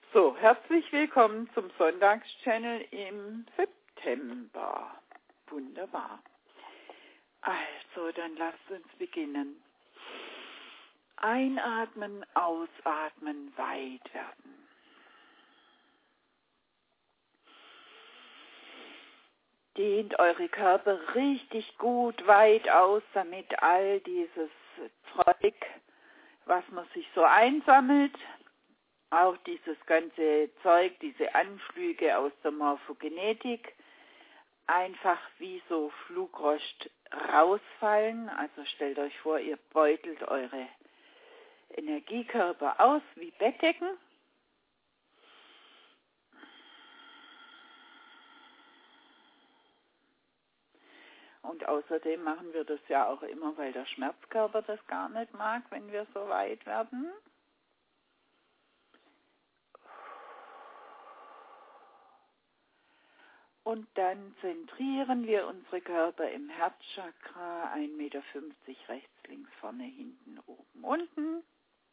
So, herzlich willkommen zum Sonntagschannel im September. Wunderbar. Also, dann lasst uns beginnen. Einatmen, ausatmen, weit werden. Dehnt eure Körper richtig gut weit aus, damit all dieses Zeug, was man sich so einsammelt, auch dieses ganze Zeug, diese Anflüge aus der Morphogenetik, einfach wie so Flugrost rausfallen. Also stellt euch vor, ihr beutelt eure Energiekörper aus wie Bettdecken. Und außerdem machen wir das ja auch immer, weil der Schmerzkörper das gar nicht mag, wenn wir so weit werden. Und dann zentrieren wir unsere Körper im Herzchakra, 1,50 Meter rechts, links, vorne, hinten, oben, unten.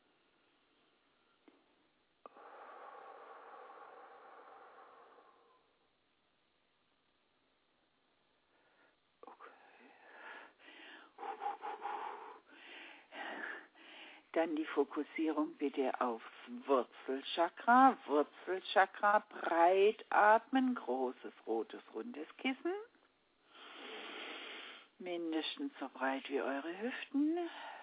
Dann die Fokussierung bitte aufs Wurzelchakra. Wurzelchakra, breit atmen, großes, rotes, rundes Kissen. Mindestens so breit wie eure Hüften.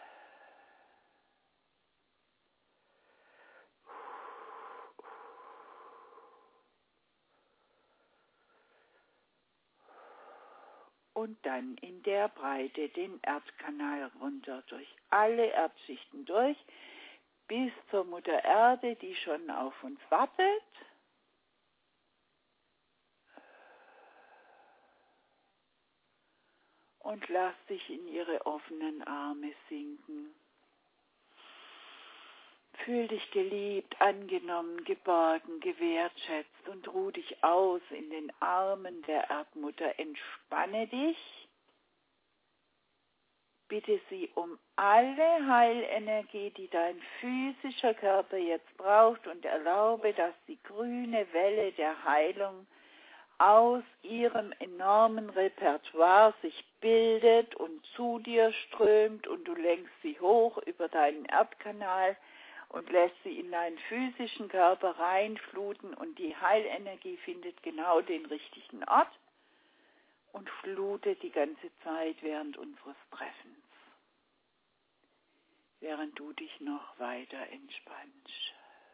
Und dann in der Breite den Erdkanal runter, durch alle Erdschichten durch, bis zur Mutter Erde, die schon auf uns wartet. Und lass dich in ihre offenen Arme sinken. Fühl dich geliebt, angenommen, geborgen, gewertschätzt und ruh dich aus in den Armen der Erdmutter. Entspanne dich. Bitte sie um alle Heilenergie, die dein physischer Körper jetzt braucht, und erlaube, dass die grüne Welle der Heilung aus ihrem enormen Repertoire sich bildet und zu dir strömt, und du lenkst sie hoch über deinen Erdkanal und lässt sie in deinen physischen Körper reinfluten, und die Heilenergie findet genau den richtigen Ort und flutet die ganze Zeit während unseres Treffens, während du dich noch weiter entspannst.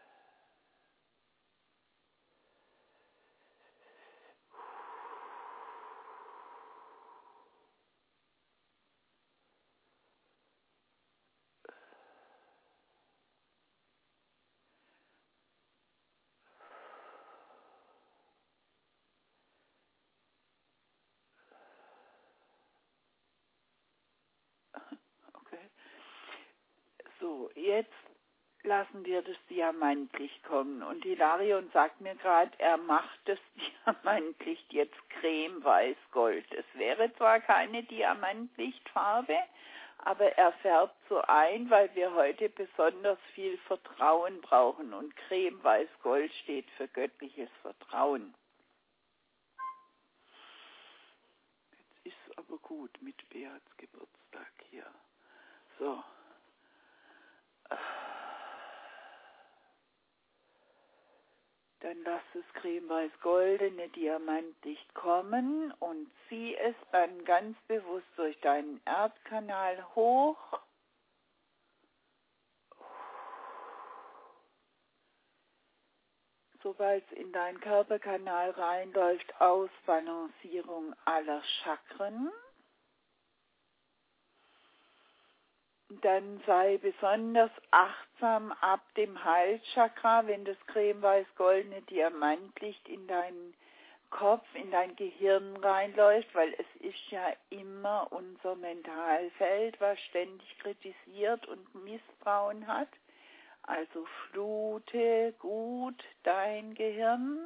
Okay. So, jetzt lassen wir das Diamantlicht kommen. Und Hilarion sagt mir gerade, er macht das Diamantlicht jetzt creme-weiß-gold. Es wäre zwar keine Diamantlichtfarbe, aber er färbt so ein, weil wir heute besonders viel Vertrauen brauchen. Und creme-weiß-gold steht für göttliches Vertrauen. Jetzt ist aber gut mit Beats Geburtstag hier. So. Dann lass das creme-weiß-goldene Diamantlicht kommen und zieh es dann ganz bewusst durch deinen Erdkanal hoch. Sobald es in deinen Körperkanal reinläuft, Ausbalancierung aller Chakren. Dann sei besonders achtsam ab dem Halschakra, wenn das creme-weiß-goldene Diamantlicht in deinen Kopf, in dein Gehirn reinläuft, weil es ist ja immer unser Mentalfeld, was ständig kritisiert und Misstrauen hat. Also flute gut dein Gehirn.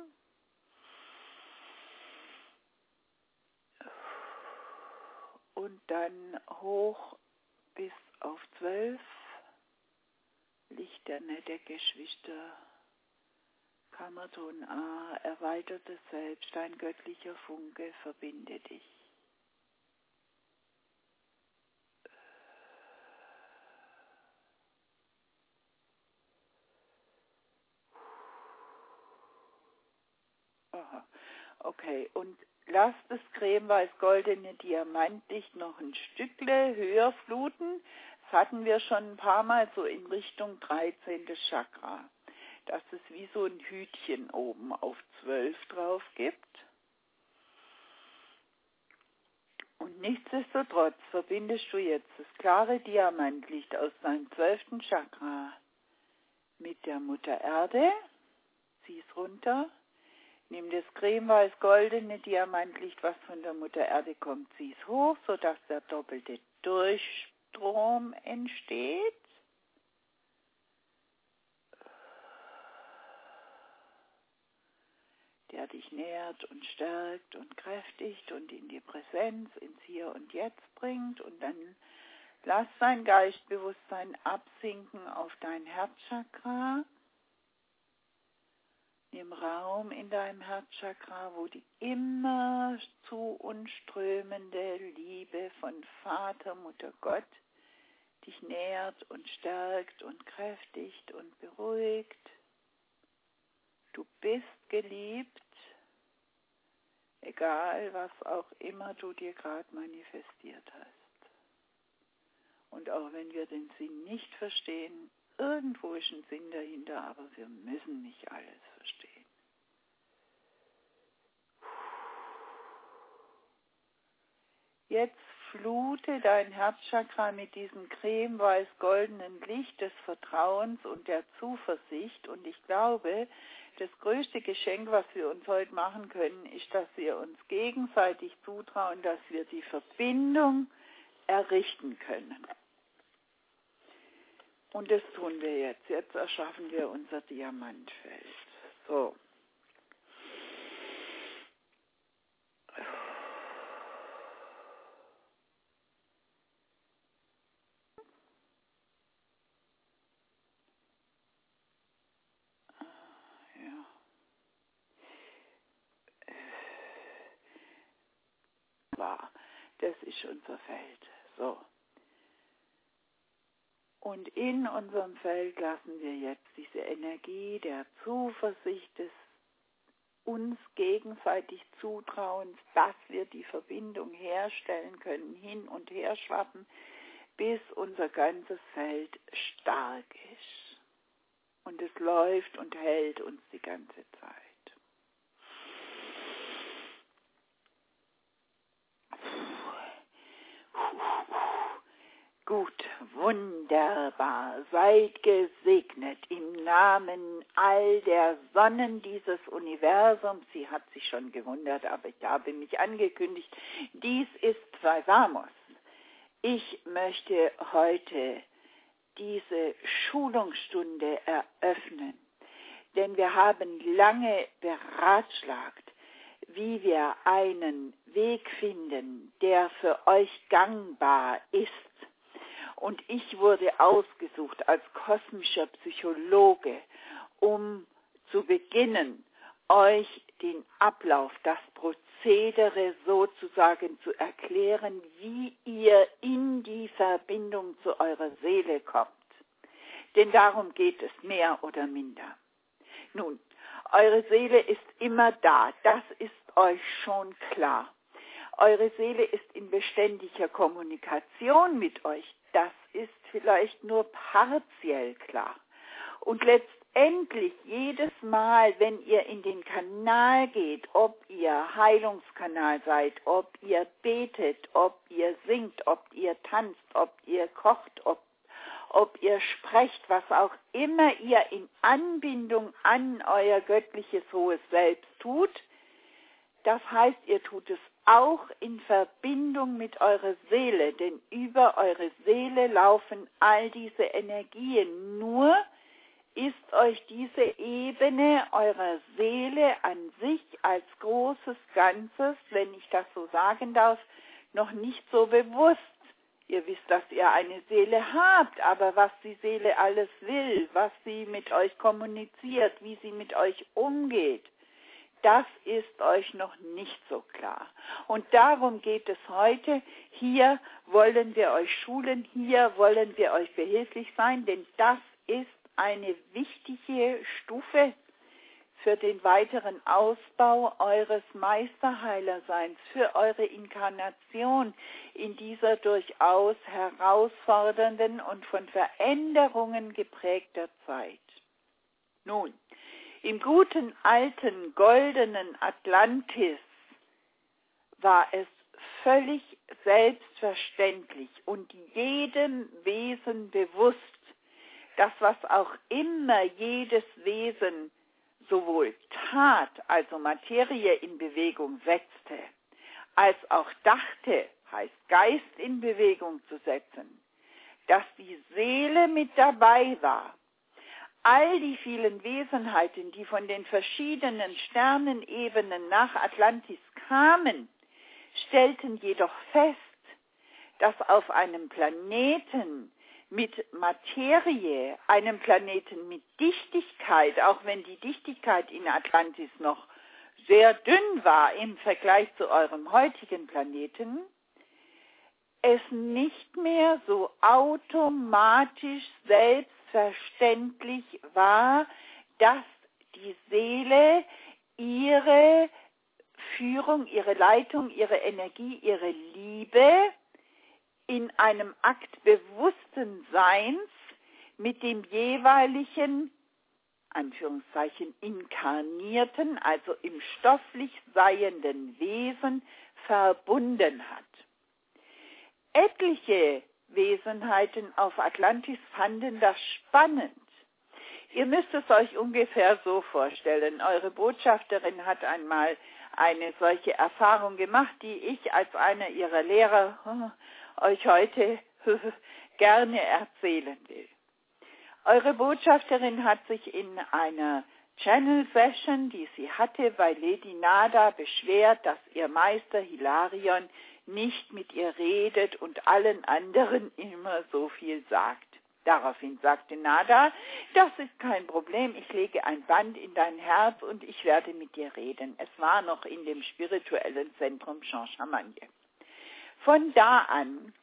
Und dann hoch bis auf 12, lichterne Deckgeschwister, Kammerton A, erweitertes Selbst, ein göttlicher Funke, verbinde dich. Aha. Okay, und lass das cremeweiß-goldene Diamantlicht noch ein Stückle höher fluten. Das hatten wir schon ein paar Mal so in Richtung 13. Chakra. Dass es wie so ein Hütchen oben auf 12 drauf gibt. Und nichtsdestotrotz verbindest du jetzt das klare Diamantlicht aus deinem 12. Chakra mit der Mutter Erde. Zieh es runter. Nimm das cremeweiß-goldene Diamantlicht, was von der Mutter Erde kommt, zieh es hoch, sodass der doppelte Durchstrom entsteht. Der dich nährt und stärkt und kräftigt und in die Präsenz, ins Hier und Jetzt bringt. Und dann lass dein Geistbewusstsein absinken auf dein Herzchakra. Nimm Raum in deinem Herzchakra, wo die immer zu uns strömende Liebe von Vater, Mutter, Gott dich nährt und stärkt und kräftigt und beruhigt. Du bist geliebt, egal was auch immer du dir gerade manifestiert hast. Und auch wenn wir den Sinn nicht verstehen, irgendwo ist ein Sinn dahinter, aber wir müssen nicht alles verstehen. Jetzt flute dein Herzchakra mit diesem cremeweiß-goldenen Licht des Vertrauens und der Zuversicht. Und ich glaube, das größte Geschenk, was wir uns heute machen können, ist, dass wir uns gegenseitig zutrauen, dass wir die Verbindung errichten können. Und das tun wir jetzt. Jetzt erschaffen wir unser Diamantfeld. So. Ja. Wahr. Das ist unser Feld. So. Und in unserem Feld lassen wir jetzt diese Energie der Zuversicht, des uns gegenseitig Zutrauens, dass wir die Verbindung herstellen können, hin und her schwappen, bis unser ganzes Feld stark ist. Und es läuft und hält uns die ganze Zeit. Gut, wunderbar. Seid gesegnet im Namen all der Sonnen dieses Universums. Sie hat sich schon gewundert, aber ich habe mich angekündigt. Dies ist Vivamos. Ich möchte heute diese Schulungsstunde eröffnen, denn wir haben lange beratschlagt, wie wir einen Weg finden, der für euch gangbar ist. Und ich wurde ausgesucht als kosmischer Psychologe, um zu beginnen, euch den Ablauf, das Prozedere sozusagen zu erklären, wie ihr in die Verbindung zu eurer Seele kommt. Denn darum geht es mehr oder minder. Nun, eure Seele ist immer da, das ist euch schon klar. Eure Seele ist in beständiger Kommunikation mit euch, das ist vielleicht nur partiell klar. Und letztendlich jedes Mal, wenn ihr in den Kanal geht, ob ihr Heilungskanal seid, ob ihr betet, ob ihr singt, ob ihr tanzt, ob ihr kocht, ob ihr sprecht, was auch immer ihr in Anbindung an euer göttliches hohes Selbst tut, das heißt, ihr tut es auch in Verbindung mit eurer Seele, denn über eure Seele laufen all diese Energien. Nur ist euch diese Ebene eurer Seele an sich als großes Ganzes, wenn ich das so sagen darf, noch nicht so bewusst. Ihr wisst, dass ihr eine Seele habt, aber was die Seele alles will, was sie mit euch kommuniziert, wie sie mit euch umgeht, das ist euch noch nicht so klar. Und darum geht es heute. Hier wollen wir euch schulen, hier wollen wir euch behilflich sein, denn das ist eine wichtige Stufe für den weiteren Ausbau eures Meisterheilerseins, für eure Inkarnation in dieser durchaus herausfordernden und von Veränderungen geprägter Zeit. Nun, im guten alten goldenen Atlantis war es völlig selbstverständlich und jedem Wesen bewusst, dass was auch immer jedes Wesen sowohl tat, also Materie in Bewegung setzte, als auch dachte, heißt Geist in Bewegung zu setzen, dass die Seele mit dabei war. All die vielen Wesenheiten, die von den verschiedenen Sternenebenen nach Atlantis kamen, stellten jedoch fest, dass auf einem Planeten mit Materie, einem Planeten mit Dichtigkeit, auch wenn die Dichtigkeit in Atlantis noch sehr dünn war im Vergleich zu eurem heutigen Planeten, es nicht mehr so automatisch selbstverständlich war, dass die Seele ihre Führung, ihre Leitung, ihre Energie, ihre Liebe in einem Akt bewussten Seins mit dem jeweiligen, Anführungszeichen, inkarnierten, also im stofflich seienden Wesen verbunden hat. Etliche Wesenheiten auf Atlantis fanden das spannend. Ihr müsst es euch ungefähr so vorstellen. Eure Botschafterin hat einmal eine solche Erfahrung gemacht, die ich als einer ihrer Lehrer euch heute gerne erzählen will. Eure Botschafterin hat sich in einer Channel-Session, die sie hatte, bei Lady Nada beschwert, dass ihr Meister Hilarion nicht mit ihr redet und allen anderen immer so viel sagt. Daraufhin sagte Nada, das ist kein Problem, ich lege ein Band in dein Herz und ich werde mit dir reden. Es war noch in dem spirituellen Zentrum Jean-Chamagne. Von da an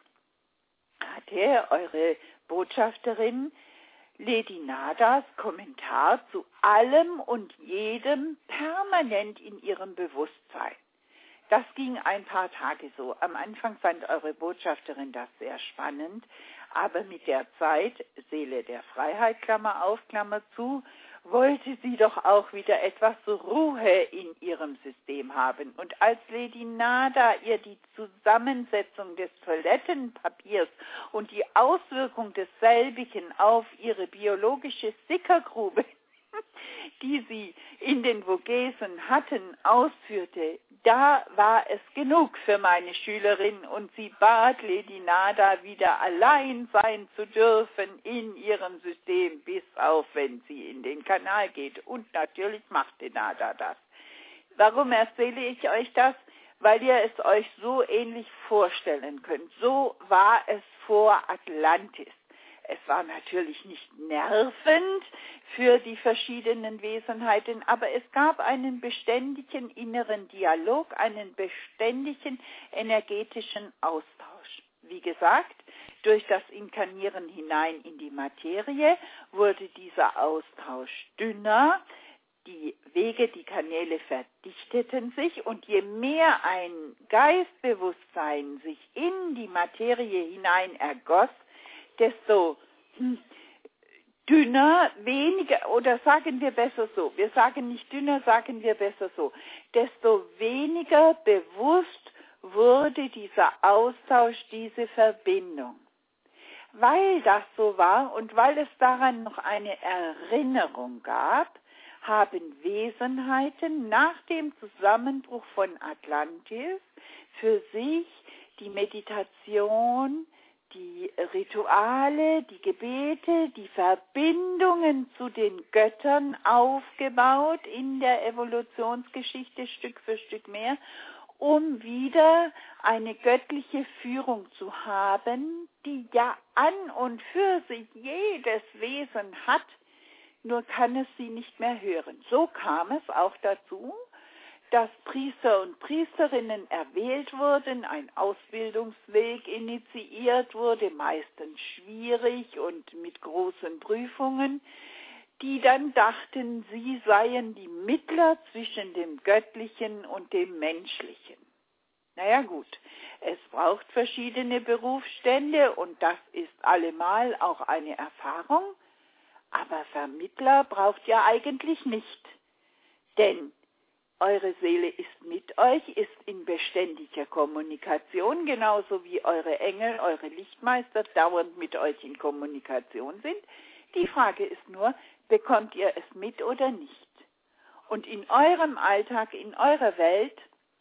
hatte eure Botschafterin Lady Nadas Kommentar zu allem und jedem permanent in ihrem Bewusstsein. Das ging ein paar Tage so. Am Anfang fand eure Botschafterin das sehr spannend, aber mit der Zeit, Seele der Freiheit, Klammer auf, Klammer zu, wollte sie doch auch wieder etwas Ruhe in ihrem System haben. Und als Lady Nada ihr die Zusammensetzung des Toilettenpapiers und die Auswirkung desselbigen auf ihre biologische Sickergrube, die sie in den Vogesen hatten, ausführte, da war es genug für meine Schülerin und sie bat Lady Nada wieder allein sein zu dürfen in ihrem System, bis auf wenn sie in den Kanal geht. Und natürlich machte Nada das. Warum erzähle ich euch das? Weil ihr es euch so ähnlich vorstellen könnt. So war es vor Atlantis. Es war natürlich nicht nervend für die verschiedenen Wesenheiten, aber es gab einen beständigen inneren Dialog, einen beständigen energetischen Austausch. Wie gesagt, durch das Inkarnieren hinein in die Materie wurde dieser Austausch dünner, die Wege, die Kanäle verdichteten sich und je mehr ein Geistbewusstsein sich in die Materie hinein ergoss, desto dünner, weniger, oder sagen wir besser so, wir sagen nicht dünner, sagen wir besser so, desto weniger bewusst wurde dieser Austausch, diese Verbindung. Weil das so war und weil es daran noch eine Erinnerung gab, haben Wesenheiten nach dem Zusammenbruch von Atlantis für sich die Meditation, die Rituale, die Gebete, die Verbindungen zu den Göttern aufgebaut in der Evolutionsgeschichte Stück für Stück mehr um wieder eine göttliche Führung zu haben, die ja an und für sich jedes Wesen hat, nur kann es sie nicht mehr hören. So kam es auch dazu, dass Priester und Priesterinnen erwählt wurden, ein Ausbildungsweg initiiert wurde, meistens schwierig und mit großen Prüfungen, die dann dachten, sie seien die Mittler zwischen dem Göttlichen und dem Menschlichen. Naja gut, es braucht verschiedene Berufsstände und das ist allemal auch eine Erfahrung, aber Vermittler braucht ihr eigentlich nicht, denn eure Seele ist mit euch, ist in beständiger Kommunikation, genauso wie eure Engel, eure Lichtmeister dauernd mit euch in Kommunikation sind. Die Frage ist nur, bekommt ihr es mit oder nicht? Und in eurem Alltag, in eurer Welt,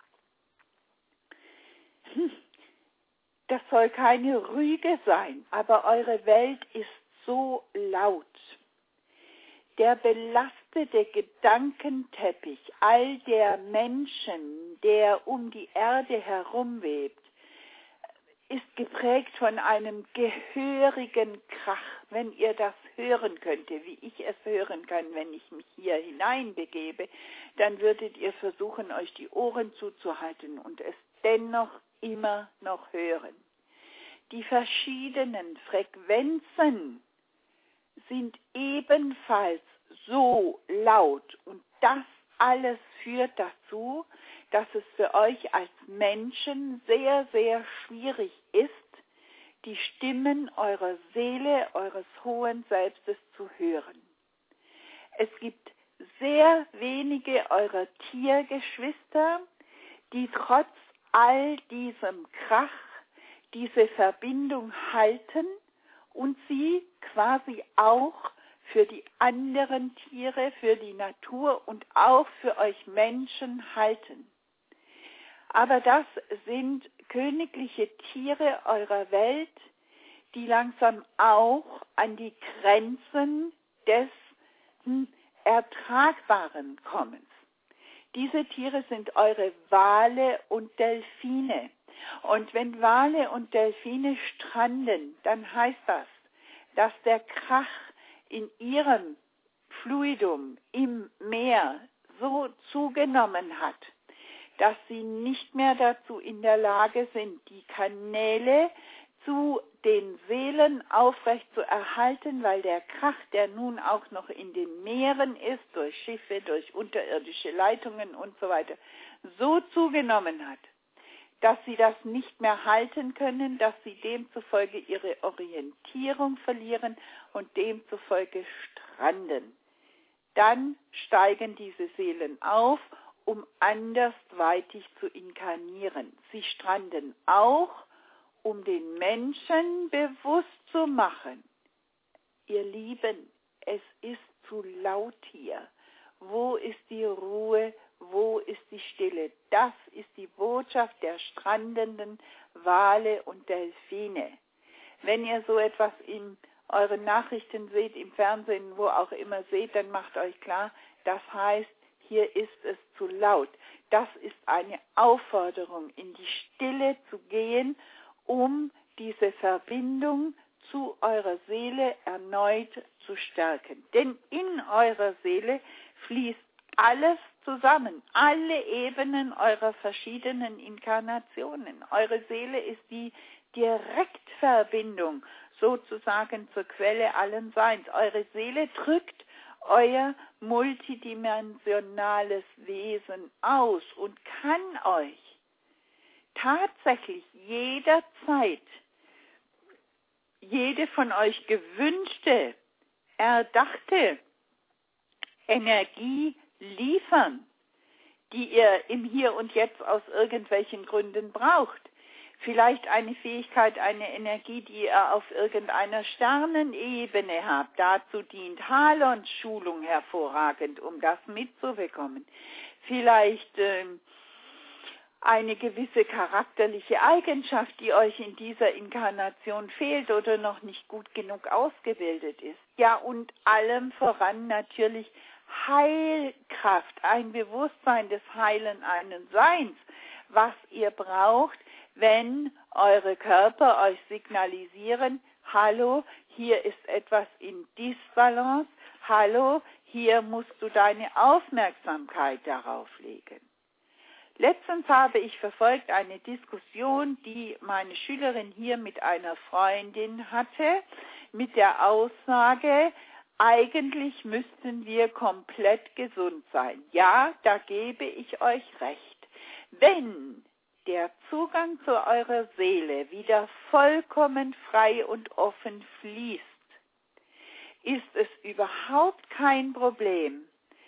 das soll keine Rüge sein, aber eure Welt ist so laut. Der belastete Gedankenteppich all der Menschen, der um die Erde herumwebt, ist geprägt von einem gehörigen Krach. Wenn ihr das hören könntet, wie ich es hören kann, wenn ich mich hier hineinbegebe, dann würdet ihr versuchen, euch die Ohren zuzuhalten und es dennoch immer noch hören. Die verschiedenen Frequenzen sind ebenfalls so laut und das alles führt dazu, dass es für euch als Menschen sehr, sehr schwierig ist, die Stimmen eurer Seele, eures hohen Selbstes zu hören. Es gibt sehr wenige eurer Tiergeschwister, die trotz all diesem Krach diese Verbindung halten und sie quasi auch für die anderen Tiere, für die Natur und auch für euch Menschen halten. Aber das sind königliche Tiere eurer Welt, die langsam auch an die Grenzen des Ertragbaren kommen. Diese Tiere sind eure Wale und Delfine. Und wenn Wale und Delfine stranden, dann heißt das, dass der Krach in ihrem Fluidum im Meer so zugenommen hat, dass sie nicht mehr dazu in der Lage sind, die Kanäle zu den Seelen aufrecht zu erhalten, weil der Krach, der nun auch noch in den Meeren ist, durch Schiffe, durch unterirdische Leitungen und so weiter, so zugenommen hat, dass sie das nicht mehr halten können, dass sie demzufolge ihre Orientierung verlieren und demzufolge stranden. Dann steigen diese Seelen auf, um andersweitig zu inkarnieren. Sie stranden auch, um den Menschen bewusst zu machen, ihr Lieben, es ist zu laut hier. Wo ist die Ruhe? Wo ist die Stille? Das ist die Botschaft der strandenden Wale und Delfine. Wenn ihr so etwas in euren Nachrichten seht, im Fernsehen, wo auch immer seht, dann macht euch klar, das heißt, hier ist es zu laut. Das ist eine Aufforderung, in die Stille zu gehen, um diese Verbindung zu eurer Seele erneut zu stärken. Denn in eurer Seele fließt alles zusammen, alle Ebenen eurer verschiedenen Inkarnationen. Eure Seele ist die Direktverbindung sozusagen zur Quelle allen Seins. Eure Seele drückt euer multidimensionales Wesen aus und kann euch tatsächlich jederzeit jede von euch gewünschte, erdachte Energie liefern, die ihr im Hier und Jetzt aus irgendwelchen Gründen braucht. Vielleicht eine Fähigkeit, eine Energie, die ihr auf irgendeiner Sternenebene habt. Dazu dient Halons Schulung hervorragend, um das mitzubekommen. Vielleicht eine gewisse charakterliche Eigenschaft, die euch in dieser Inkarnation fehlt oder noch nicht gut genug ausgebildet ist. Ja, und allem voran natürlich Heilkraft, ein Bewusstsein des heilen einen Seins, was ihr braucht, wenn eure Körper euch signalisieren, hallo, hier ist etwas in Disbalance, hallo, hier musst du deine Aufmerksamkeit darauf legen. Letztens habe ich verfolgt eine Diskussion, die meine Schülerin hier mit einer Freundin hatte, mit der Aussage, eigentlich müssten wir komplett gesund sein. Ja, da gebe ich euch recht. Wenn der Zugang zu eurer Seele wieder vollkommen frei und offen fließt, ist es überhaupt kein Problem,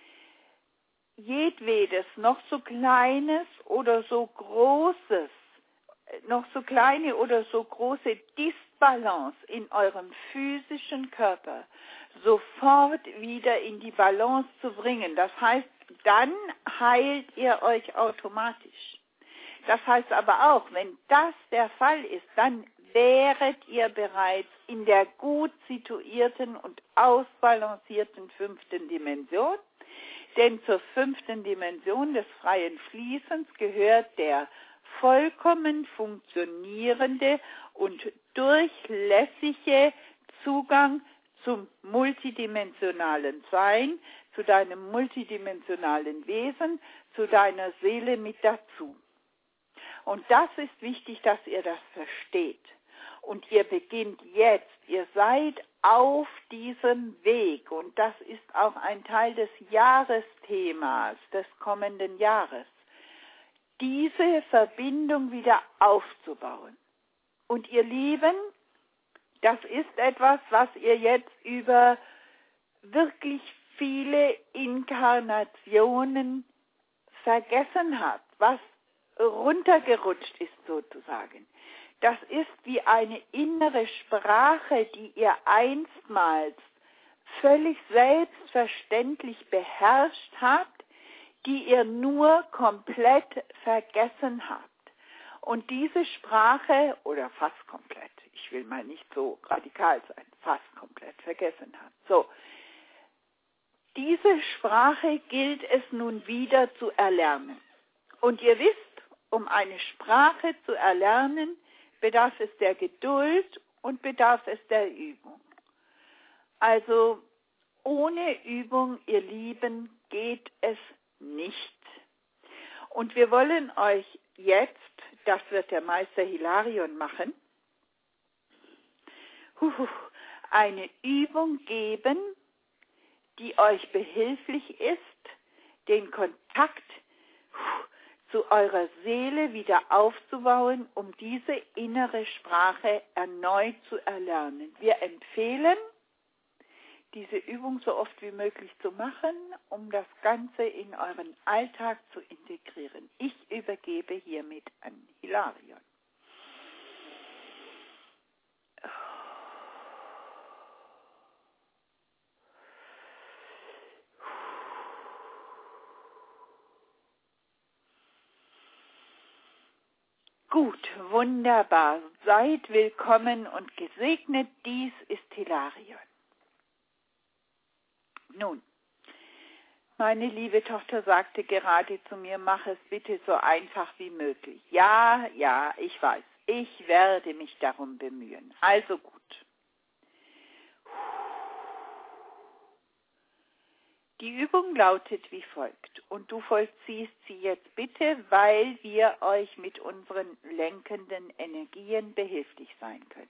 jedwedes noch so kleines oder so großes, noch so kleine oder so große Disbalance in eurem physischen Körper sofort wieder in die Balance zu bringen. Das heißt, dann heilt ihr euch automatisch. Das heißt aber auch, wenn das der Fall ist, dann wäret ihr bereits in der gut situierten und ausbalancierten 5. Dimension. Denn zur 5. Dimension des freien Fließens gehört der vollkommen funktionierende und durchlässige Zugang zum multidimensionalen Sein, zu deinem multidimensionalen Wesen, zu deiner Seele mit dazu. Und das ist wichtig, dass ihr das versteht. Und ihr beginnt jetzt, ihr seid auf diesem Weg und das ist auch ein Teil des Jahresthemas des kommenden Jahres, diese Verbindung wieder aufzubauen. Und ihr Lieben, das ist etwas, was ihr jetzt über wirklich viele Inkarnationen vergessen habt, was runtergerutscht ist sozusagen. Das ist wie eine innere Sprache, die ihr einstmals völlig selbstverständlich beherrscht habt, die ihr nur komplett vergessen habt. Und diese Sprache, oder fast komplett, ich will mal nicht so radikal sein, fast komplett vergessen habt. So, diese Sprache gilt es nun wieder zu erlernen. Und ihr wisst, um eine Sprache zu erlernen, bedarf es der Geduld und bedarf es der Übung. Also ohne Übung, ihr Lieben, geht es nicht. Und wir wollen euch jetzt, das wird der Meister Hilarion machen, eine Übung geben, die euch behilflich ist, den Kontakt zu eurer Seele wieder aufzubauen, um diese innere Sprache erneut zu erlernen. Wir empfehlen, diese Übung so oft wie möglich zu machen, um das Ganze in euren Alltag zu integrieren. Ich übergebe hiermit an Hilarion. Gut, wunderbar. Seid willkommen und gesegnet. Dies ist Hilarion. Nun, meine liebe Tochter sagte gerade zu mir, mach es bitte so einfach wie möglich. Ja, ich weiß. Ich werde mich darum bemühen. Also gut. Die Übung lautet wie folgt und du vollziehst sie jetzt bitte, weil wir euch mit unseren lenkenden Energien behilflich sein können.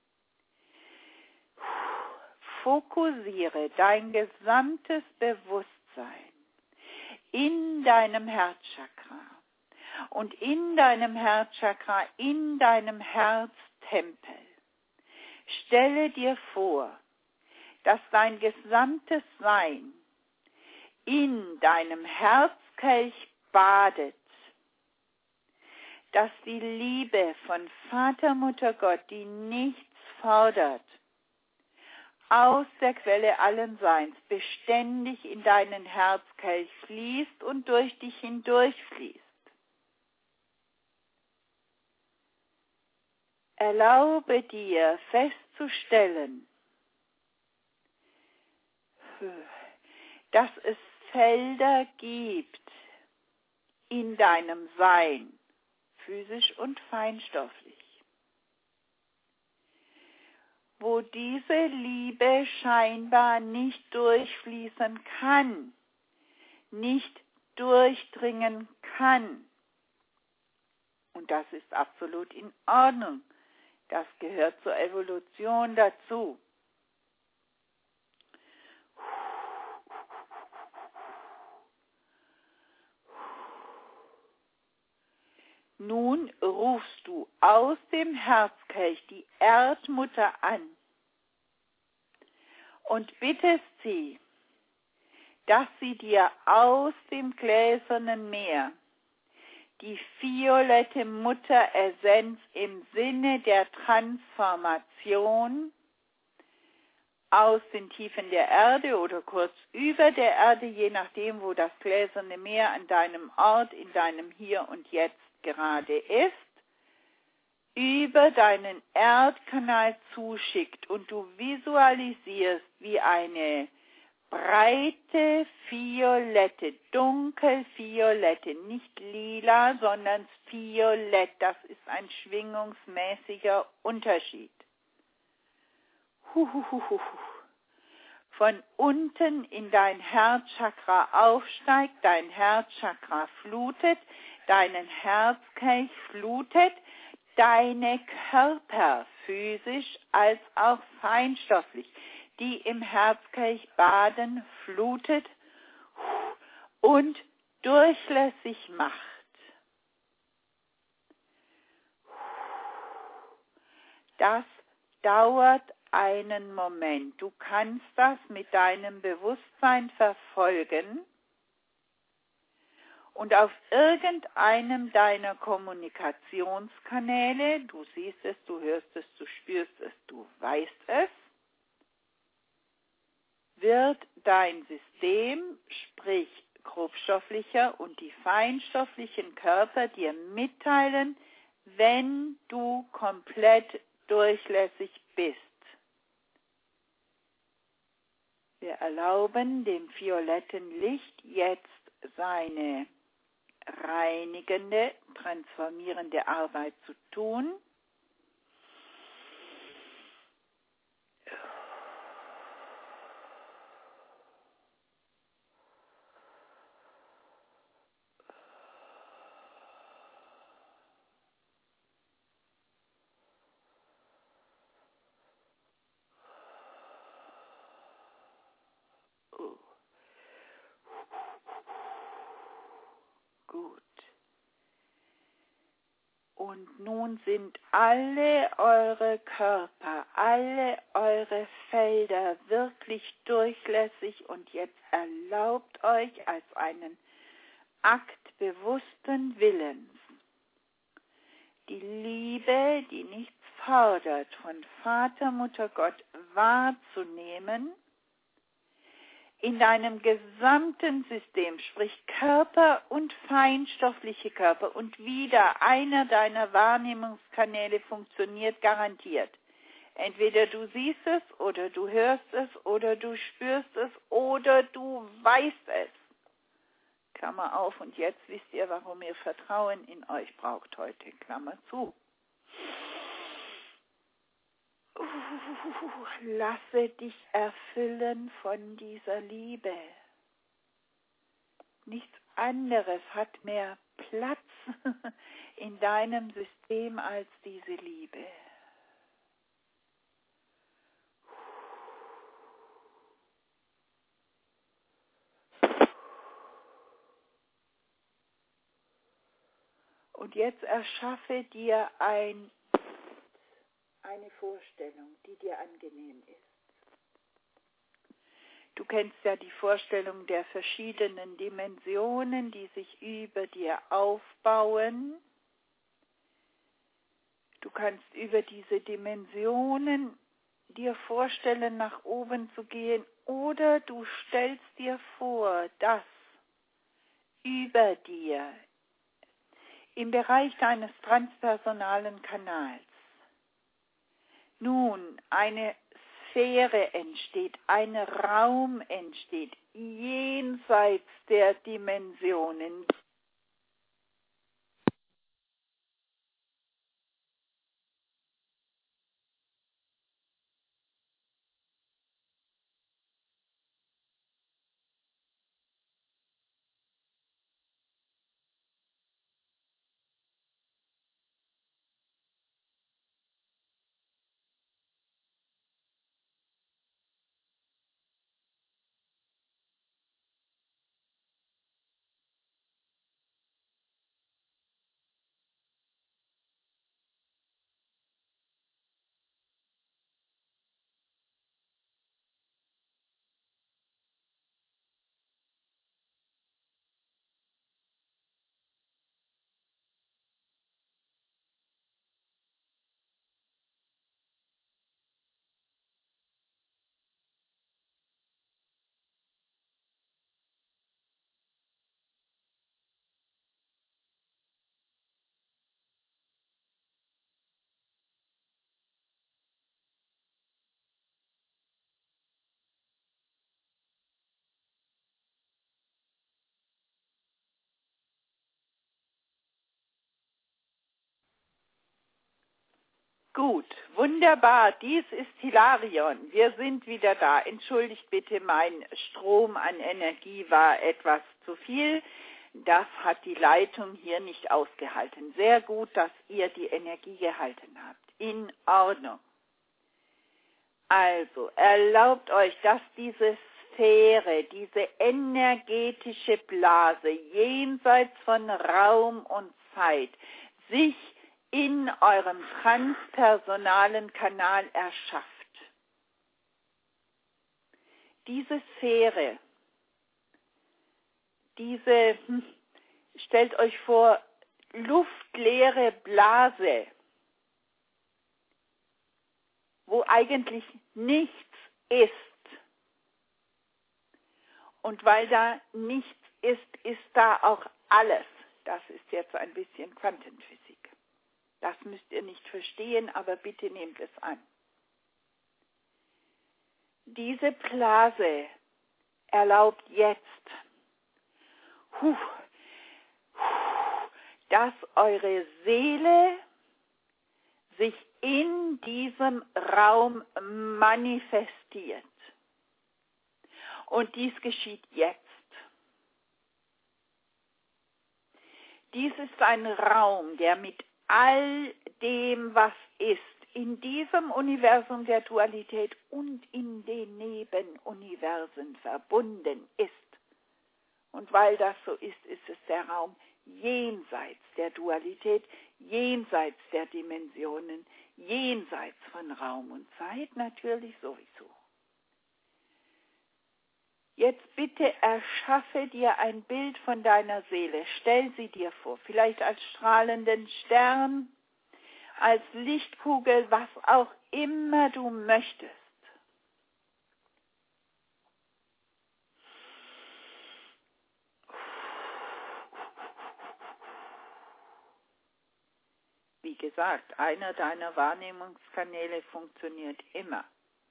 Fokussiere dein gesamtes Bewusstsein in deinem Herzchakra und in deinem Herzchakra, in deinem Herztempel. Stelle dir vor, dass dein gesamtes Sein in deinem Herzkelch badet, dass die Liebe von Vater, Mutter Gott, die nichts fordert, aus der Quelle allen Seins beständig in deinen Herzkelch fließt und durch dich hindurchfließt. Erlaube dir festzustellen, dass es Felder gibt in deinem Sein, physisch und feinstofflich. Wo diese Liebe scheinbar nicht durchfließen kann, nicht durchdringen kann. Und das ist absolut in Ordnung. Das gehört zur Evolution dazu. Nun rufst du aus dem Herzkelch die Erdmutter an und bittest sie, dass sie dir aus dem gläsernen Meer die violette Mutteressenz im Sinne der Transformation aus den Tiefen der Erde oder kurz über der Erde, je nachdem, wo das gläserne Meer an deinem Ort, in deinem Hier und Jetzt gerade ist, über deinen Erdkanal zuschickt und du visualisierst, wie eine breite, violette, dunkelviolette, nicht lila, sondern violett, das ist ein schwingungsmäßiger Unterschied. Von unten in dein Herzchakra aufsteigt, dein Herzchakra flutet, deinen Herzkelch flutet, deine Körper physisch als auch feinstofflich, die im Herzkelch baden, flutet und durchlässig macht. Das dauert einen Moment. Du kannst das mit deinem Bewusstsein verfolgen und auf irgendeinem deiner Kommunikationskanäle, du siehst es, du hörst es, du spürst es, du weißt es, wird dein System, sprich grobstofflicher und die feinstofflichen Körper dir mitteilen, wenn du komplett durchlässig bist. Wir erlauben dem violetten Licht jetzt seine reinigende, transformierende Arbeit zu tun. Gut. Und nun sind alle eure Körper, alle eure Felder wirklich durchlässig und jetzt erlaubt euch als einen Akt bewussten Willens, die Liebe, die nichts fordert, von Vater, Mutter, Gott wahrzunehmen, in deinem gesamten System, sprich Körper und feinstoffliche Körper und wieder einer deiner Wahrnehmungskanäle funktioniert garantiert. Entweder du siehst es oder du hörst es oder du spürst es oder du weißt es. Klammer auf, und jetzt wisst ihr, warum ihr Vertrauen in euch braucht heute. Klammer zu. Lasse dich erfüllen von dieser Liebe. Nichts anderes hat mehr Platz in deinem System als diese Liebe. Und jetzt erschaffe dir eine Vorstellung, die dir angenehm ist. Du kennst ja die Vorstellung der verschiedenen Dimensionen, die sich über dir aufbauen. Du kannst über diese Dimensionen dir vorstellen, nach oben zu gehen, oder du stellst dir vor, dass über dir im Bereich deines transpersonalen Kanals nun eine Sphäre entsteht, ein Raum entsteht, jenseits der Dimensionen, Gut, wunderbar. Dies ist Hilarion. Wir sind wieder da. Entschuldigt bitte, mein Strom an Energie war etwas zu viel. Das hat die Leitung hier nicht ausgehalten. Sehr gut, dass ihr die Energie gehalten habt. In Ordnung. Also, erlaubt euch, dass diese Sphäre, diese energetische Blase jenseits von Raum und Zeit sich in eurem transpersonalen Kanal erschafft. Diese Sphäre, stellt euch vor, luftleere Blase, wo eigentlich nichts ist. Und weil da nichts ist, ist da auch alles. Das ist jetzt ein bisschen Quantenphysik. Das müsst ihr nicht verstehen, aber bitte nehmt es an. Diese Blase erlaubt jetzt, dass eure Seele sich in diesem Raum manifestiert. Und dies geschieht jetzt. Dies ist ein Raum, der mit all dem, was ist, in diesem Universum der Dualität und in den Nebenuniversen verbunden ist. Und weil das so ist, ist es der Raum jenseits der Dualität, jenseits der Dimensionen, jenseits von Raum und Zeit natürlich sowieso. Jetzt bitte erschaffe dir ein Bild von deiner Seele. Stell sie dir vor, vielleicht als strahlenden Stern, als Lichtkugel, was auch immer du möchtest. Wie gesagt, einer deiner Wahrnehmungskanäle funktioniert immer.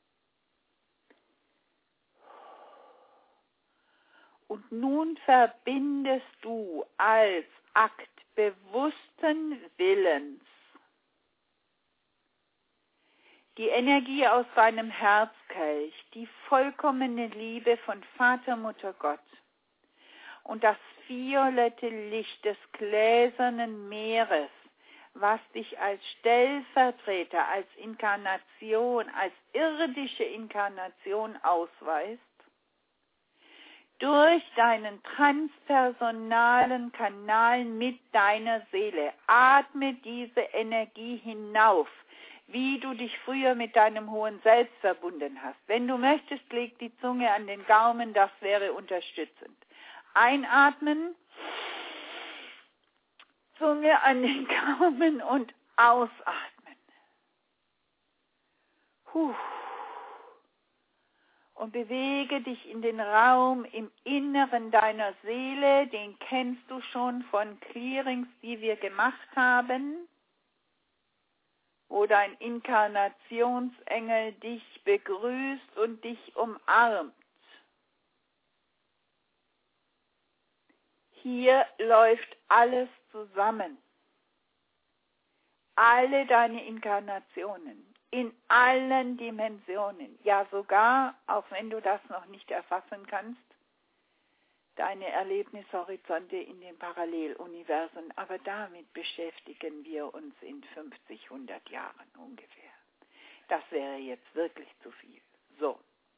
Und nun verbindest du als Akt bewussten Willens die Energie aus deinem Herzkelch, die vollkommene Liebe von Vater, Mutter, Gott und das violette Licht des gläsernen Meeres, was dich als Stellvertreter, als Inkarnation, als irdische Inkarnation ausweist, durch deinen transpersonalen Kanal mit deiner Seele. Atme diese Energie hinauf, wie du dich früher mit deinem hohen Selbst verbunden hast. Wenn du möchtest, leg die Zunge an den Gaumen, das wäre unterstützend. Einatmen, Zunge an den Gaumen und ausatmen. Und bewege dich in den Raum im Inneren deiner Seele, den kennst du schon von Clearings, die wir gemacht haben, wo dein Inkarnationsengel dich begrüßt und dich umarmt. Hier läuft alles zusammen. Alle deine Inkarnationen. In allen Dimensionen, ja sogar, auch wenn du das noch nicht erfassen kannst, deine Erlebnishorizonte in den Paralleluniversen. Aber damit beschäftigen wir uns in 50, 100 Jahren ungefähr. Das wäre jetzt wirklich zu viel. So.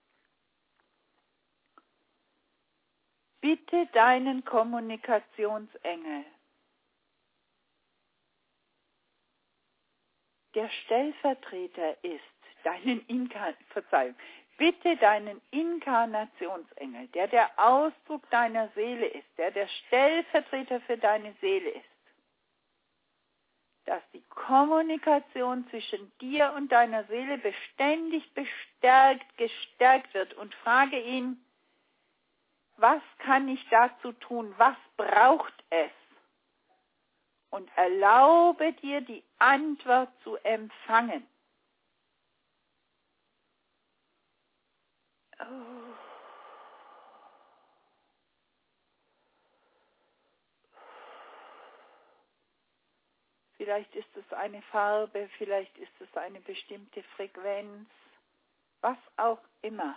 Bitte deinen Kommunikationsengel, der Stellvertreter ist, bitte deinen Inkarnationsengel, der Ausdruck deiner Seele ist, der Stellvertreter für deine Seele ist, dass die Kommunikation zwischen dir und deiner Seele beständig gestärkt wird und frage ihn, was kann ich dazu tun, was braucht es? Und erlaube dir, die Antwort zu empfangen. Vielleicht ist es eine Farbe, vielleicht ist es eine bestimmte Frequenz, was auch immer.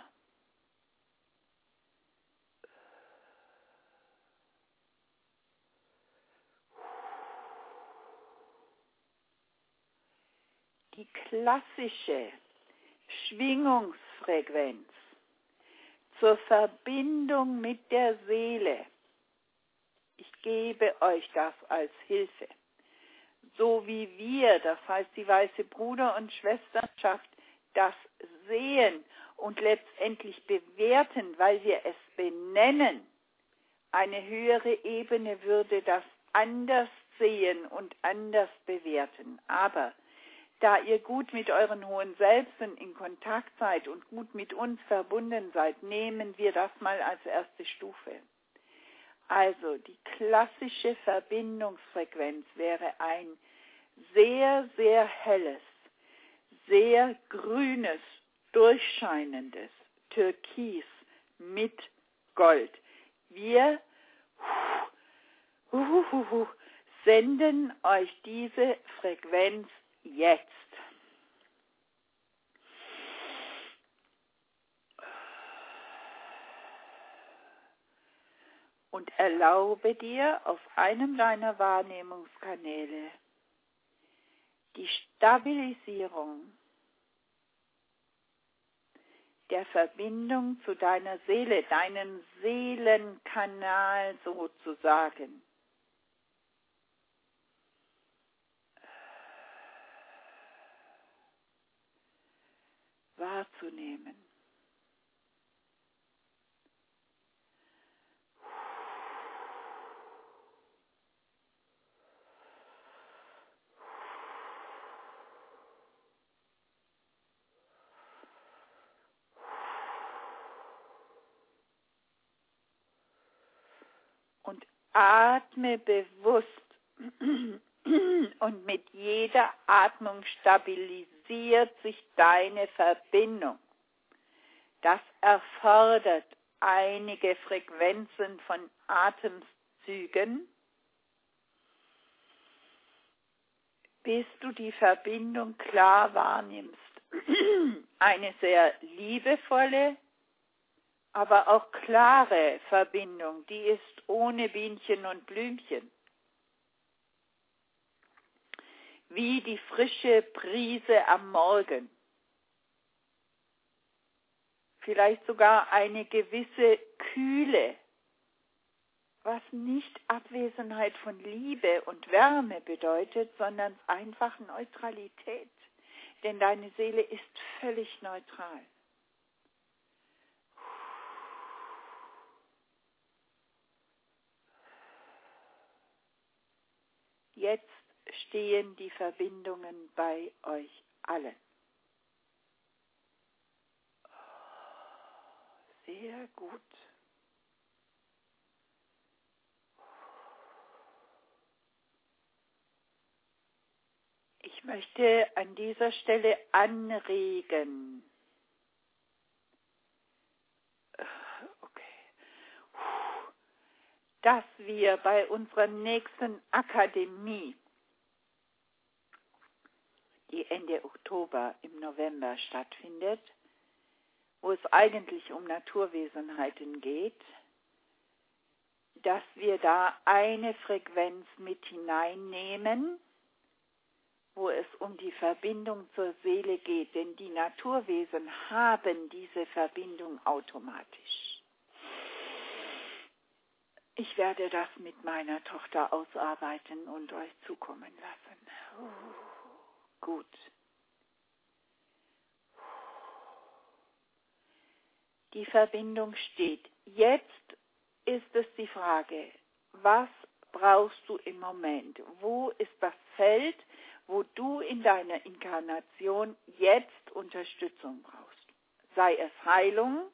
Die klassische Schwingungsfrequenz zur Verbindung mit der Seele. Ich gebe euch das als Hilfe. So wie wir, das heißt die weiße Bruder- und Schwesternschaft, das sehen und letztendlich bewerten, weil wir es benennen. Eine höhere Ebene würde das anders sehen und anders bewerten. Aber da ihr gut mit euren hohen Selbsten in Kontakt seid und gut mit uns verbunden seid, nehmen wir das mal als erste Stufe. Also die klassische Verbindungsfrequenz wäre ein sehr, sehr helles, sehr grünes, durchscheinendes Türkis mit Gold. Wir senden euch diese Frequenz jetzt. Und erlaube dir auf einem deiner Wahrnehmungskanäle die Stabilisierung der Verbindung zu deiner Seele, deinen Seelenkanal sozusagen. Wahrzunehmen. Und atme bewusst und mit jeder Atmung stabilisiert sich deine Verbindung. Das erfordert einige Frequenzen von Atemzügen, bis du die Verbindung klar wahrnimmst. Eine sehr liebevolle, aber auch klare Verbindung, die ist ohne Bienchen und Blümchen. Wie die frische Brise am Morgen. Vielleicht sogar eine gewisse Kühle, was nicht Abwesenheit von Liebe und Wärme bedeutet, sondern einfach Neutralität. Denn deine Seele ist völlig neutral. Jetzt stehen die Verbindungen bei euch allen. Sehr gut. Ich möchte an dieser Stelle anregen. Dass wir bei unserer nächsten Akademie, die Ende Oktober im November stattfindet, wo es eigentlich um Naturwesenheiten geht, dass wir da eine Frequenz mit hineinnehmen, wo es um die Verbindung zur Seele geht, denn die Naturwesen haben diese Verbindung automatisch. Ich werde das mit meiner Tochter ausarbeiten und euch zukommen lassen. Gut. Die Verbindung steht. Jetzt ist es die Frage, was brauchst du im Moment? Wo ist das Feld, wo du in deiner Inkarnation jetzt Unterstützung brauchst? Sei es Heilung,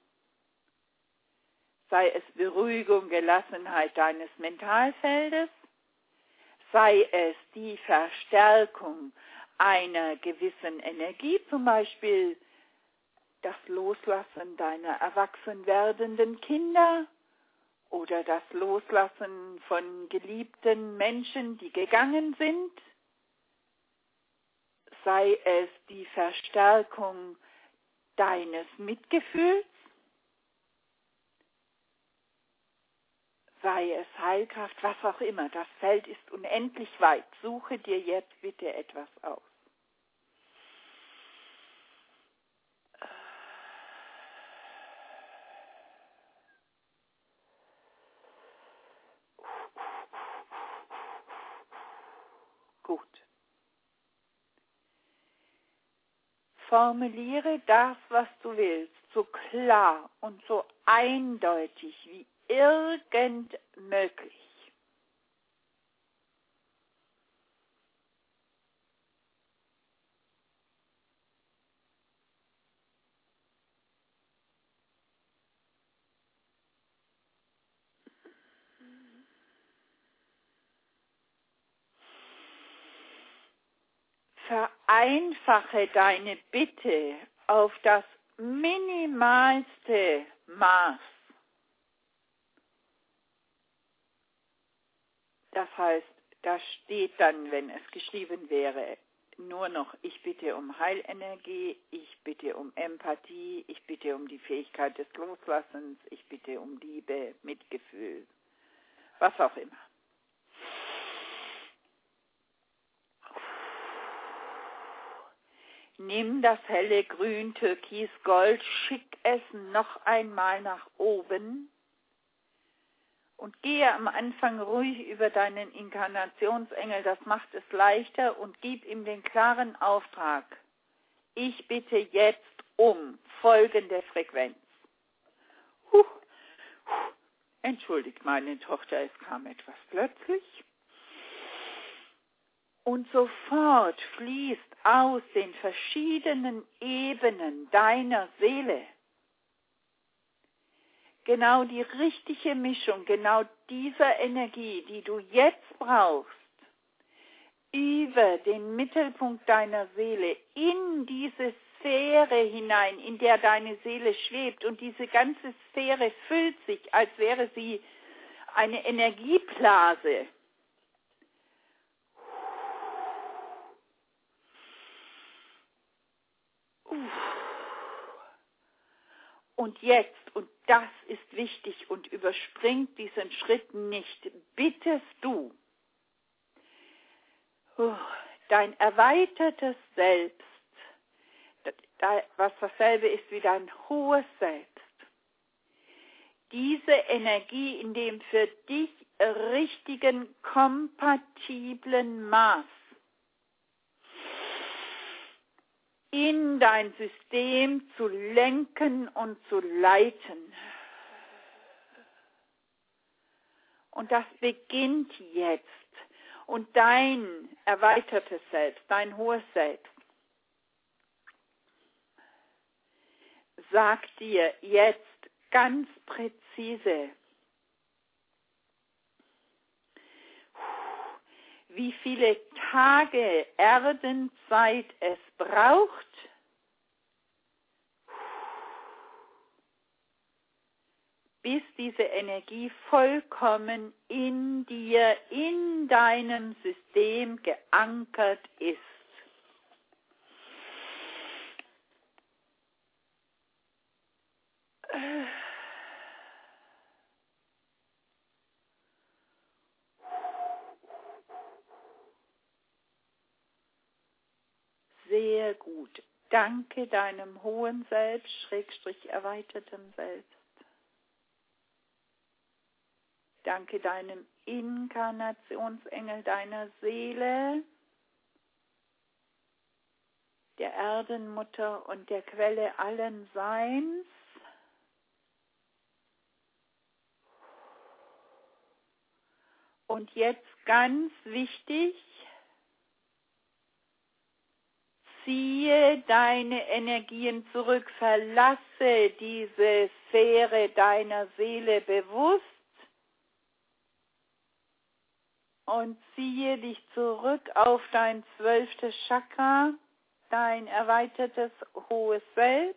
sei es Beruhigung, Gelassenheit deines Mentalfeldes, sei es die Verstärkung einer gewissen Energie, zum Beispiel das Loslassen deiner erwachsen werdenden Kinder oder das Loslassen von geliebten Menschen, die gegangen sind, sei es die Verstärkung deines Mitgefühls, sei es Heilkraft, was auch immer. Das Feld ist unendlich weit. Suche dir jetzt bitte etwas aus. Gut. Formuliere das, was du willst, so klar und so eindeutig wie irgend möglich. Vereinfache deine Bitte auf das minimalste Maß. Das heißt, da steht dann, wenn es geschrieben wäre, nur noch, ich bitte um Heilenergie, ich bitte um Empathie, ich bitte um die Fähigkeit des Loslassens, ich bitte um Liebe, Mitgefühl, was auch immer. Nimm das helle Grün, Türkis, Gold, schick es noch einmal nach oben und gehe am Anfang ruhig über deinen Inkarnationsengel, das macht es leichter, und gib ihm den klaren Auftrag. Ich bitte jetzt um folgende Frequenz. Entschuldigt meine Tochter, es kam etwas plötzlich. Und sofort fließt aus den verschiedenen Ebenen deiner Seele genau die richtige Mischung, genau dieser Energie, die du jetzt brauchst, über den Mittelpunkt deiner Seele in diese Sphäre hinein, in der deine Seele schwebt. Und diese ganze Sphäre füllt sich, als wäre sie eine Energieblase. Und jetzt, und das ist wichtig und überspringt diesen Schritt nicht, bittest du dein erweitertes Selbst, was dasselbe ist wie dein hohes Selbst, diese Energie in dem für dich richtigen, kompatiblen Maß in dein System zu lenken und zu leiten. Und das beginnt jetzt. Und dein erweitertes Selbst, dein hohes Selbst, sagt dir jetzt ganz präzise, wie viele Tage Erdenzeit es braucht, bis diese Energie vollkommen in dir, in deinem System geankert ist. Sehr gut. Danke deinem hohen Selbst, Schrägstrich erweitertem Selbst. Danke deinem Inkarnationsengel deiner Seele, der Erdenmutter und der Quelle allen Seins. Und jetzt ganz wichtig, ziehe deine Energien zurück, verlasse diese Sphäre deiner Seele bewusst und ziehe dich zurück auf dein 12. Chakra, dein erweitertes hohes Selbst,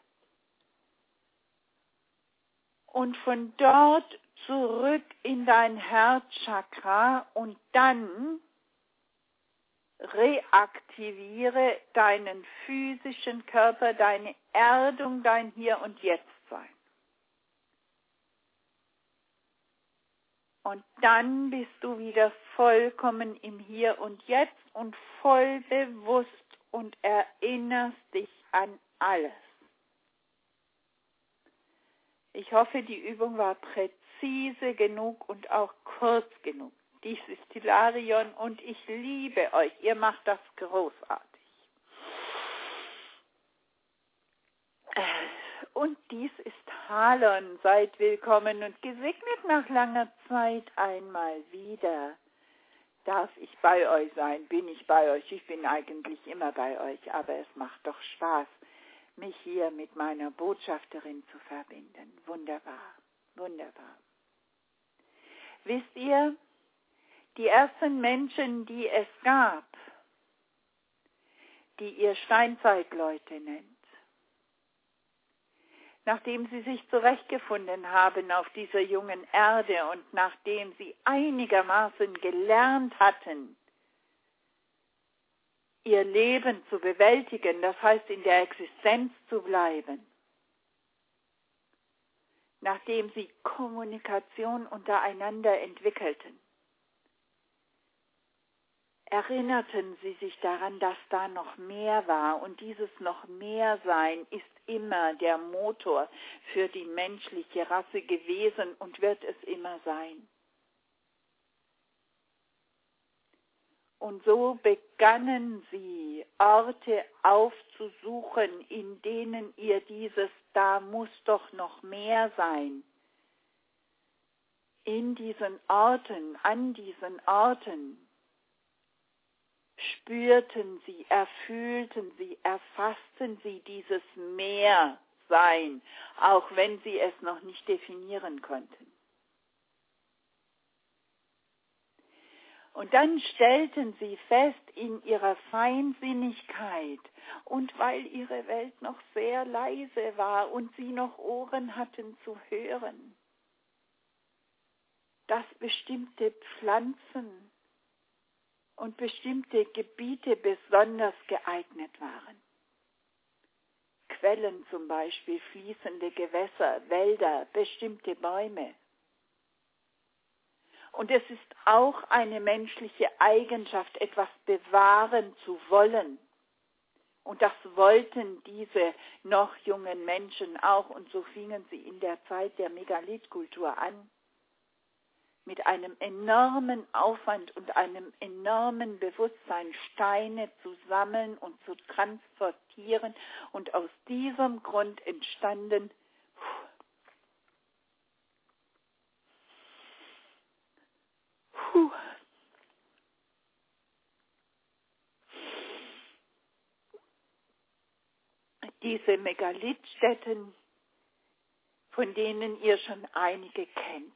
und von dort zurück in dein Herzchakra und dann reaktiviere deinen physischen Körper, deine Erdung, dein Hier und Jetzt sein. Und dann bist du wieder vollkommen im Hier und Jetzt und voll bewusst und erinnerst dich an alles. Ich hoffe, die Übung war präzise genug und auch kurz genug. Dies ist Hilarion und ich liebe euch. Ihr macht das großartig. Und dies ist Halon. Seid willkommen und gesegnet nach langer Zeit einmal wieder. Darf ich bei euch sein? Bin ich bei euch? Ich bin eigentlich immer bei euch, aber es macht doch Spaß, mich hier mit meiner Botschafterin zu verbinden. Wunderbar, wunderbar. Wisst ihr, die ersten Menschen, die es gab, die ihr Steinzeitleute nennt, nachdem sie sich zurechtgefunden haben auf dieser jungen Erde und nachdem sie einigermaßen gelernt hatten, ihr Leben zu bewältigen, das heißt in der Existenz zu bleiben, nachdem sie Kommunikation untereinander entwickelten, erinnerten sie sich daran, dass da noch mehr war und dieses noch mehr Sein ist immer der Motor für die menschliche Rasse gewesen und wird es immer sein. Und so begannen sie, Orte aufzusuchen, in denen ihr dieses da muss doch noch mehr sein. In diesen Orten, an diesen Orten, spürten sie, erfühlten sie, erfassten sie dieses Mehrsein, auch wenn sie es noch nicht definieren konnten. Und dann stellten sie fest in ihrer Feinsinnigkeit und weil ihre Welt noch sehr leise war und sie noch Ohren hatten zu hören, dass bestimmte Pflanzen und bestimmte Gebiete besonders geeignet waren. Quellen zum Beispiel, fließende Gewässer, Wälder, bestimmte Bäume. Und es ist auch eine menschliche Eigenschaft, etwas bewahren zu wollen. Und das wollten diese noch jungen Menschen auch. Und so fingen sie in der Zeit der Megalithkultur an. Mit einem enormen Aufwand und einem enormen Bewusstsein Steine zu sammeln und zu transportieren. Und aus diesem Grund entstanden diese Megalithstätten, von denen ihr schon einige kennt.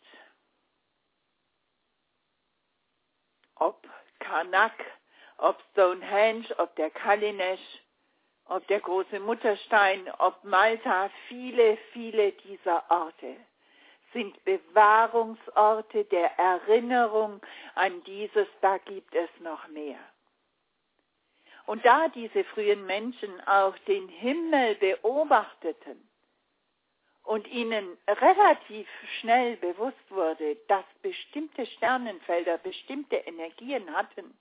Ob Karnak, ob Stonehenge, ob der Kalinesh, ob der große Mutterstein, ob Malta, viele, viele dieser Orte sind Bewahrungsorte der Erinnerung an dieses, da gibt es noch mehr. Und da diese frühen Menschen auch den Himmel beobachteten und ihnen relativ schnell bewusst wurde, dass bestimmte Sternenfelder bestimmte Energien hatten,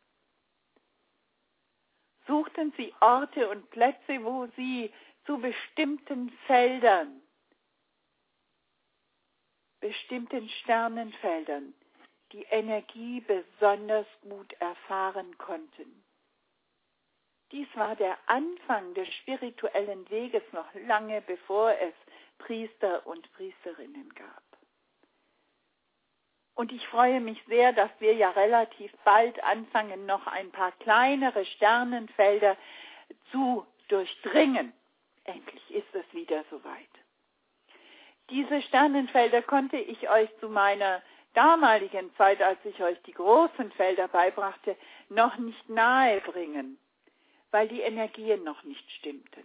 suchten sie Orte und Plätze, wo sie zu bestimmten Feldern, bestimmten Sternenfeldern, die Energie besonders gut erfahren konnten. Dies war der Anfang des spirituellen Weges noch lange bevor es Priester und Priesterinnen gab. Und ich freue mich sehr, dass wir ja relativ bald anfangen, noch ein paar kleinere Sternenfelder zu durchdringen. Endlich ist es wieder soweit. Diese Sternenfelder konnte ich euch zu meiner damaligen Zeit, als ich euch die großen Felder beibrachte, noch nicht nahe bringen, weil die Energien noch nicht stimmten.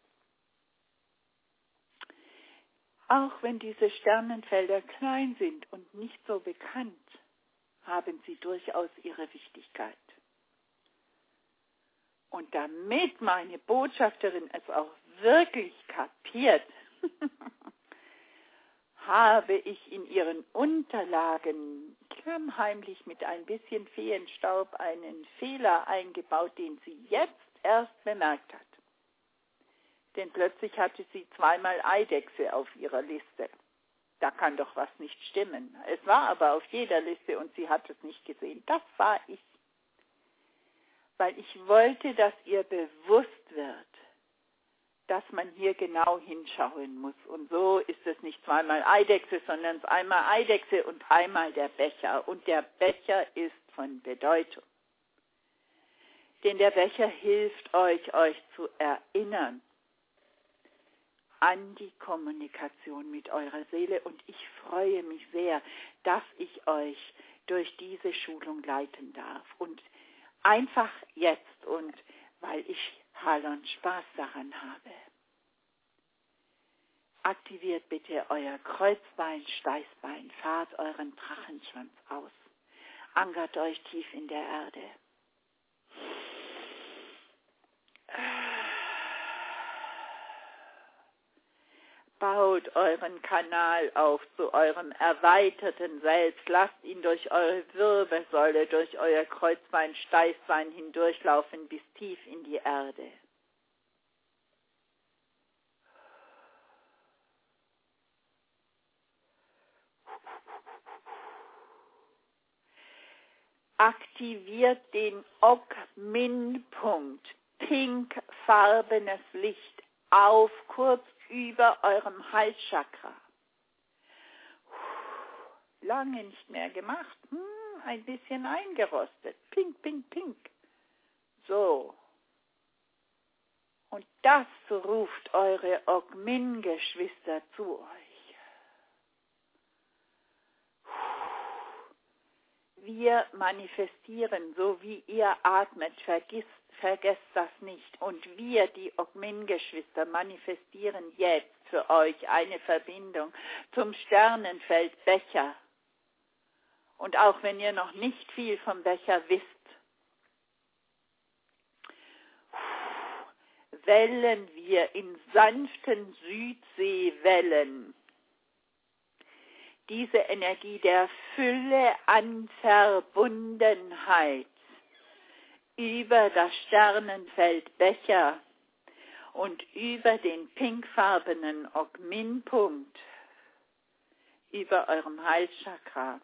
Auch wenn diese Sternenfelder klein sind und nicht so bekannt, haben sie durchaus ihre Wichtigkeit. Und damit meine Botschafterin es auch wirklich kapiert, habe ich in ihren Unterlagen klammheimlich mit ein bisschen Feenstaub einen Fehler eingebaut, den sie jetzt erst bemerkt hat. Denn plötzlich hatte sie zweimal Eidechse auf ihrer Liste. Da kann doch was nicht stimmen. Es war aber auf jeder Liste und sie hat es nicht gesehen. Das war ich. Weil ich wollte, dass ihr bewusst wird, dass man hier genau hinschauen muss. Und so ist es nicht zweimal Eidechse, sondern einmal Eidechse und einmal der Becher. Und der Becher ist von Bedeutung. Denn der Becher hilft euch zu erinnern an die Kommunikation mit eurer Seele. Und ich freue mich sehr, dass ich euch durch diese Schulung leiten darf. Und einfach jetzt und weil ich Halon Spaß daran habe. Aktiviert bitte euer Kreuzbein, Steißbein, fahrt euren Drachenschwanz aus. Ankert euch tief in der Erde. Baut euren Kanal auf zu eurem erweiterten Selbst. Lasst ihn durch eure Wirbelsäule, durch euer Kreuzbein, Steißbein hindurchlaufen bis tief in die Erde. Aktiviert den Ok-Min-Punkt, pinkfarbenes Licht, auf kurz über eurem Halschakra. Lange nicht mehr gemacht, ein bisschen eingerostet, pink, pink, pink. So. Und das ruft eure Ok-Min-Geschwister zu euch. Wir manifestieren, so wie ihr atmet, vergesst das nicht. Und wir, die Ok-Min-Geschwister, manifestieren jetzt für euch eine Verbindung zum Sternenfeld Becher. Und auch wenn ihr noch nicht viel vom Becher wisst, wellen wir in sanften Südseewellen diese Energie der Fülle an Verbundenheit über das Sternenfeld Becher und über den pinkfarbenen Ok-Min-Punkt über eurem Halschakra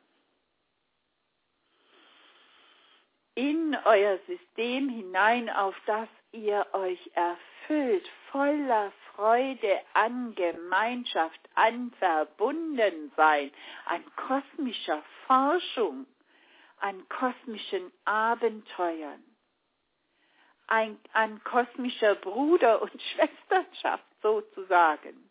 in euer System hinein, auf das ihr euch erfüllt, voller Freude an Gemeinschaft, an Verbundensein, an kosmischer Forschung, an kosmischen Abenteuern, an kosmischer Bruder- und Schwesternschaft sozusagen.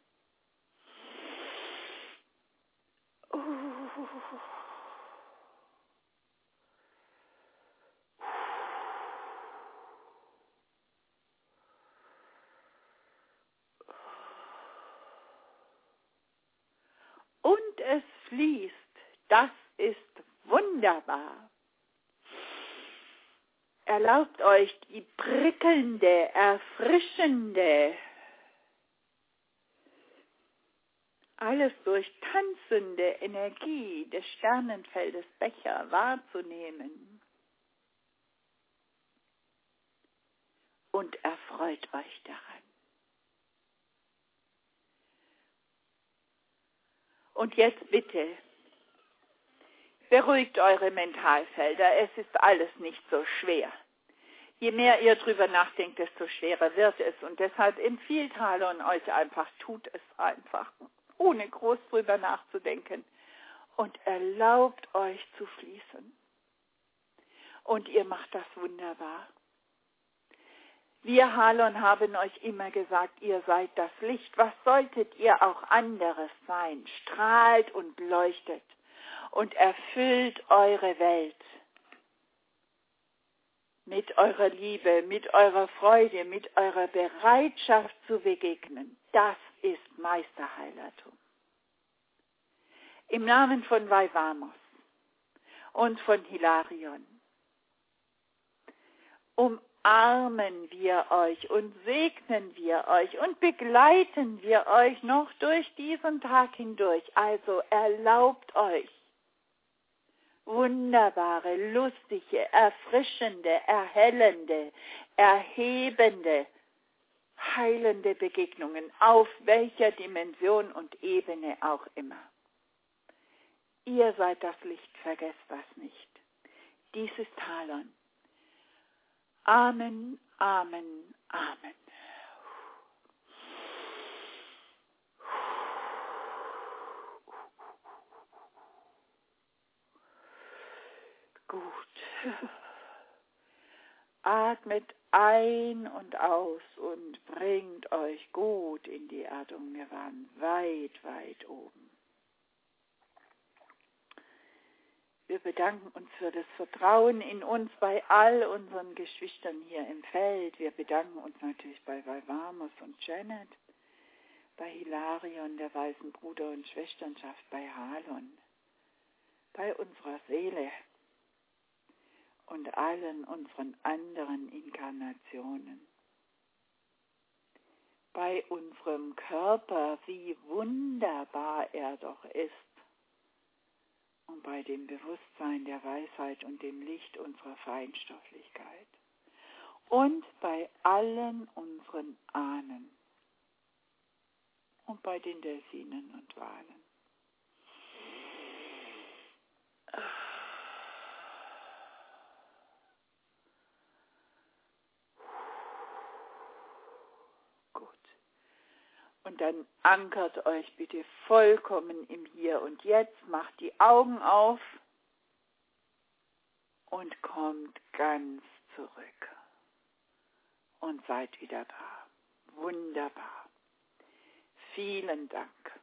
Und es fließt. Das ist wunderbar. Erlaubt euch die prickelnde, erfrischende, alles durchtanzende Energie des Sternenfeldes Becher wahrzunehmen. Und erfreut euch daran. Und jetzt bitte, beruhigt eure Mentalfelder, es ist alles nicht so schwer. Je mehr ihr drüber nachdenkt, desto schwerer wird es. Und deshalb empfiehlt Halon euch einfach, tut es einfach, ohne groß drüber nachzudenken. Und erlaubt euch zu fließen. Und ihr macht das wunderbar. Wir Halon haben euch immer gesagt, ihr seid das Licht. Was solltet ihr auch anderes sein? Strahlt und leuchtet und erfüllt eure Welt mit eurer Liebe, mit eurer Freude, mit eurer Bereitschaft zu begegnen. Das ist Meisterheilertum. Im Namen von Vaivamos und von Hilarion. Um umarmen wir euch und segnen wir euch und begleiten wir euch noch durch diesen Tag hindurch. Also erlaubt euch wunderbare, lustige, erfrischende, erhellende, erhebende, heilende Begegnungen, auf welcher Dimension und Ebene auch immer. Ihr seid das Licht, vergesst das nicht. Dies ist Talon. Amen, Amen, Amen. Gut. Atmet ein und aus und bringt euch gut in die Erdung. Wir waren weit, weit oben. Wir bedanken uns für das Vertrauen in uns bei all unseren Geschwistern hier im Feld. Wir bedanken uns natürlich bei Valvamos und Janet, bei Hilarion, der Weißen Bruder- und Schwesternschaft, bei Halon, bei unserer Seele und allen unseren anderen Inkarnationen. Bei unserem Körper, wie wunderbar er doch ist. Und bei dem Bewusstsein der Weisheit und dem Licht unserer Feinstofflichkeit. Und bei allen unseren Ahnen. Und bei den Delfinen und Walen. Gut. Und dann ankert euch bitte vollkommen im Hier und Jetzt, macht die Augen auf und kommt ganz zurück. Und seid wieder da. Wunderbar. Vielen Dank.